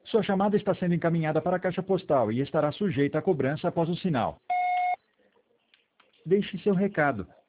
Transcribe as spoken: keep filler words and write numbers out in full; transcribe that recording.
Sua chamada está sendo encaminhada para a caixa postal e estará sujeita a cobrança após o sinal. Deixe seu recado.